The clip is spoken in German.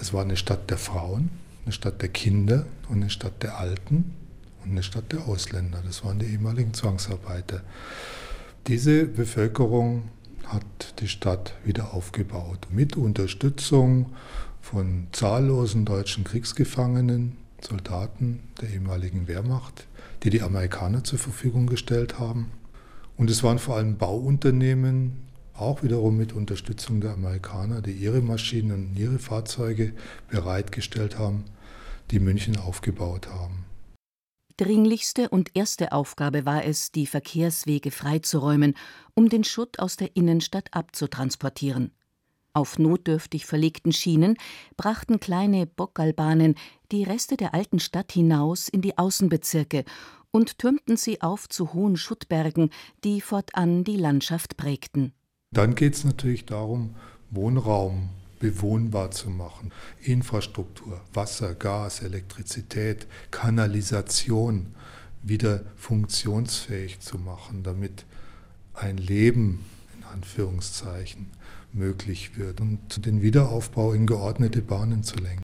Das war eine Stadt der Frauen, eine Stadt der Kinder und eine Stadt der Alten und eine Stadt der Ausländer. Das waren die ehemaligen Zwangsarbeiter. Diese Bevölkerung hat die Stadt wieder aufgebaut, mit Unterstützung von zahllosen deutschen Kriegsgefangenen, Soldaten der ehemaligen Wehrmacht, die die Amerikaner zur Verfügung gestellt haben. Und es waren vor allem Bauunternehmen, auch wiederum mit Unterstützung der Amerikaner, die ihre Maschinen und ihre Fahrzeuge bereitgestellt haben, die München aufgebaut haben. Dringlichste und erste Aufgabe war es, die Verkehrswege freizuräumen, um den Schutt aus der Innenstadt abzutransportieren. Auf notdürftig verlegten Schienen brachten kleine Bockerlbahnen die Reste der alten Stadt hinaus in die Außenbezirke und türmten sie auf zu hohen Schuttbergen, die fortan die Landschaft prägten. Dann geht es natürlich darum, Wohnraum bewohnbar zu machen. Infrastruktur, Wasser, Gas, Elektrizität, Kanalisation wieder funktionsfähig zu machen, damit ein Leben, in Anführungszeichen, möglich wird und den Wiederaufbau in geordnete Bahnen zu lenken.